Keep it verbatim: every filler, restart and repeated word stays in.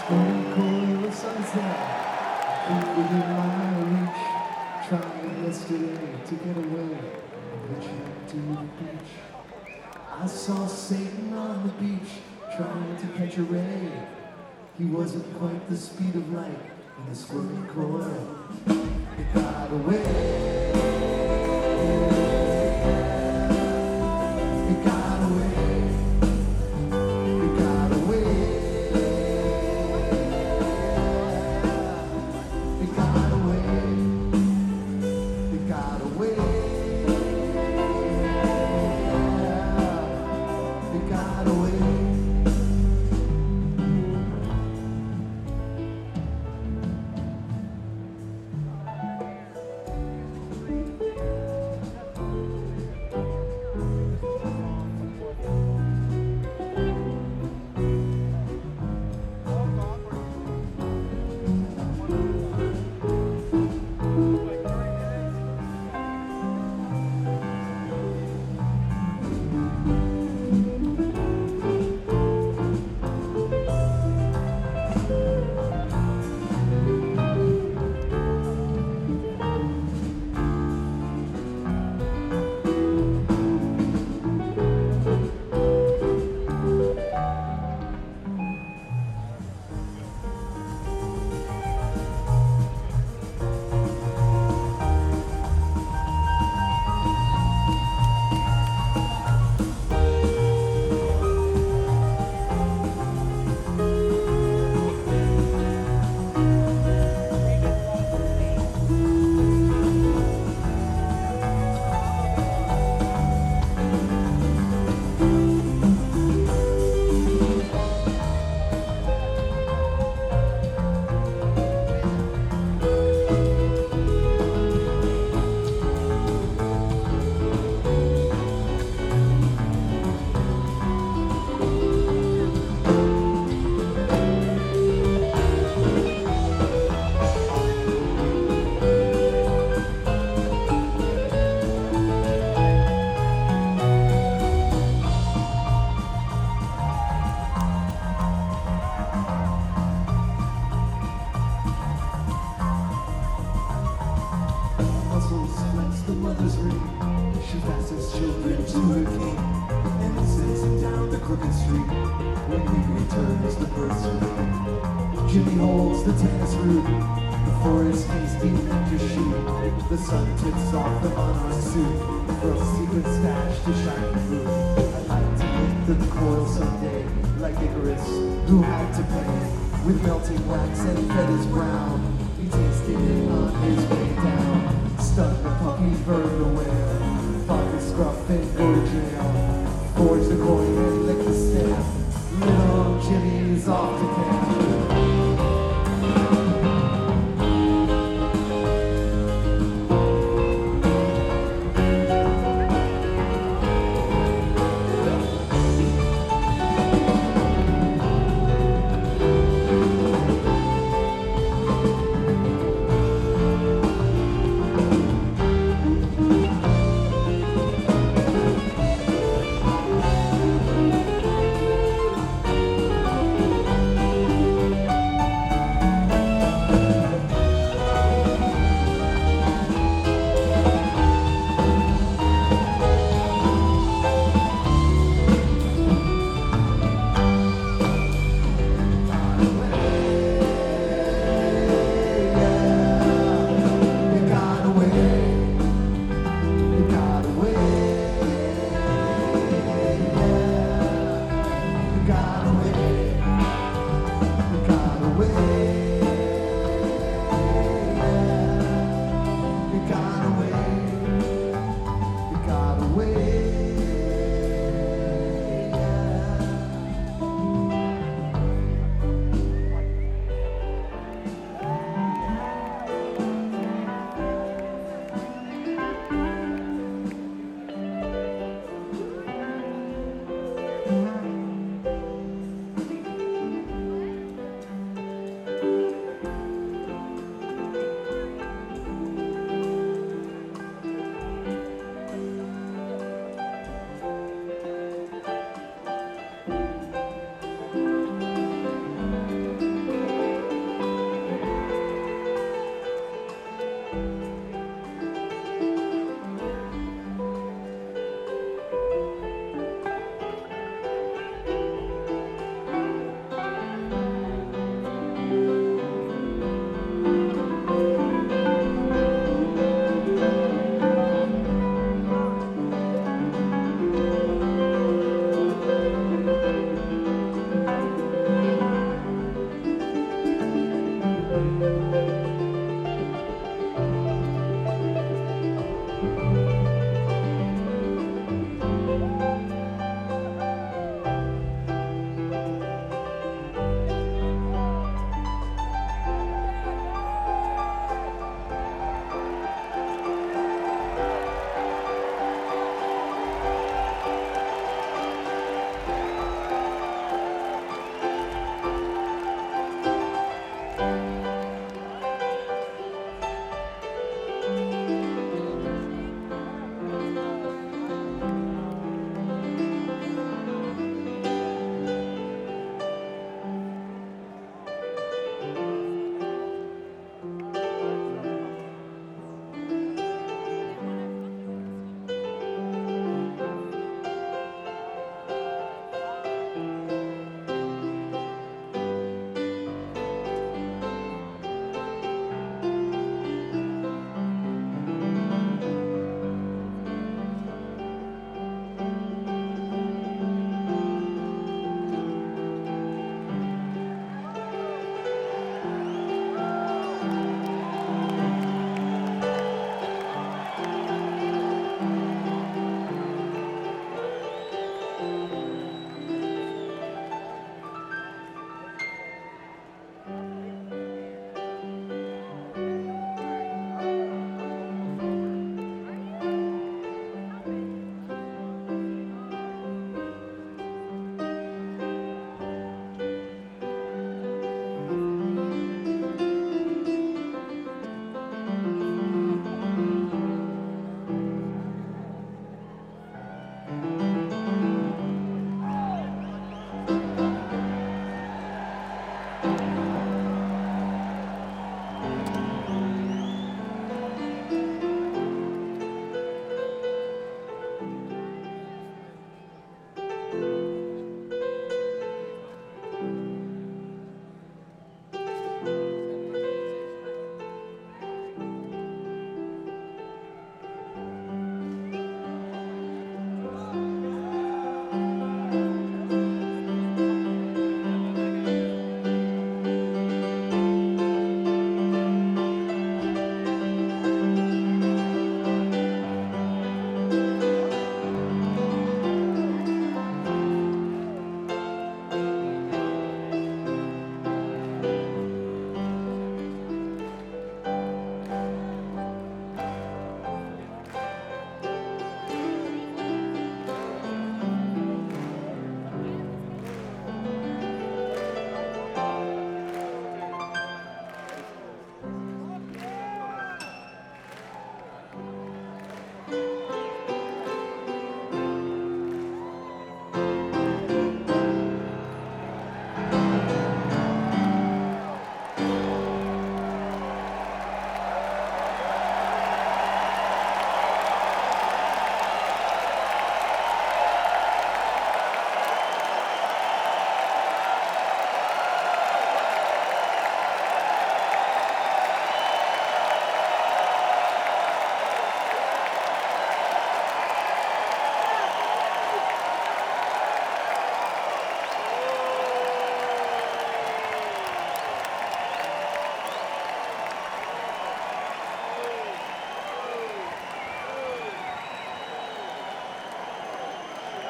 Swimming coil of sunset, feet within my reach. Trying yesterday to get away, reaching to the beach. I saw Satan on the beach, trying to catch a ray. He wasn't quite the speed of light in the squirming coil. It got away. It got away. It got away. It got away. It got away. It got away. The mother's ring, she passes children to her king, and he sends him down the crooked street when he returns the birth street. Jimmy holds the tennis root before his hasty ninja shoot. The sun tips off the monarch suit for a secret stash to shiny food. I'd like to hit the coil someday, like Icarus, who had to pay with melting wax and fed his brown. He tasted it on his way down. Stunned the puppy burned away. Fought the scruff and go to jail. Forged the coin and licked the stamp. Little Jimmy's off to